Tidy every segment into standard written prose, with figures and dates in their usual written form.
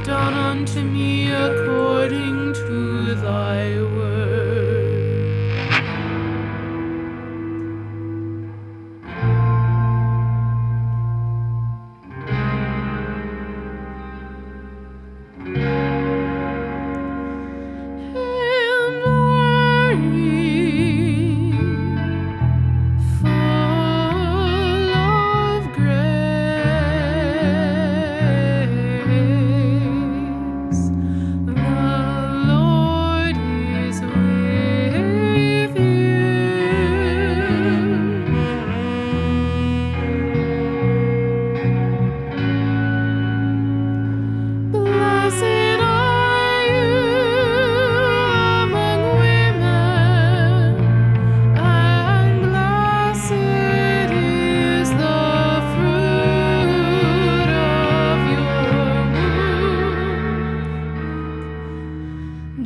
done unto me according to thy word. Hail Mary, full of grace, the Lord is with you. Blessed are you among women, and blessed is the fruit of your womb,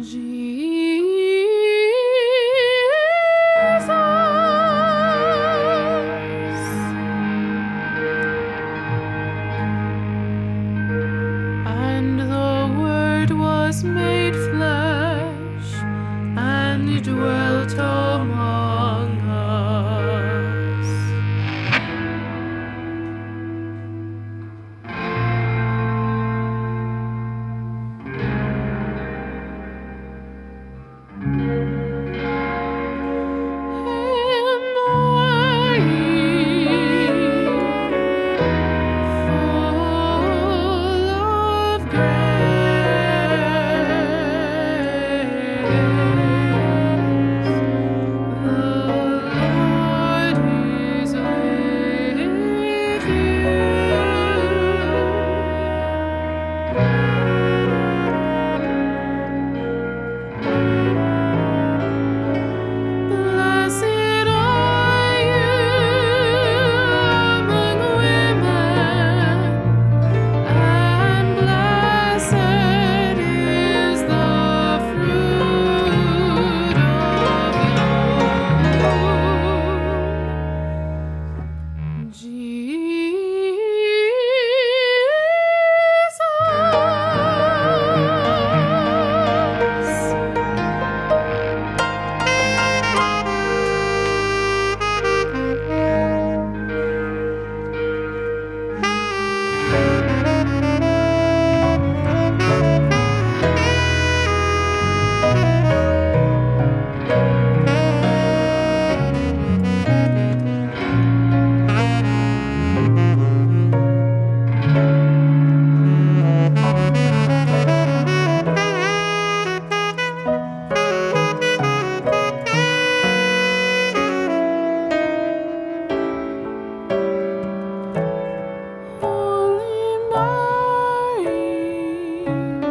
Jesus. And the Word was made flesh and dwelt among us. Hail Mary, full of grace, the Lord is with you. Blessed are you among women, and blessed is the fruit of your womb, Jesus. Holy Mary,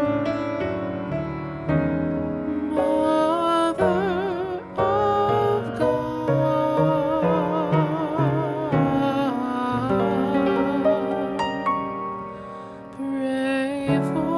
Mother of God, pray for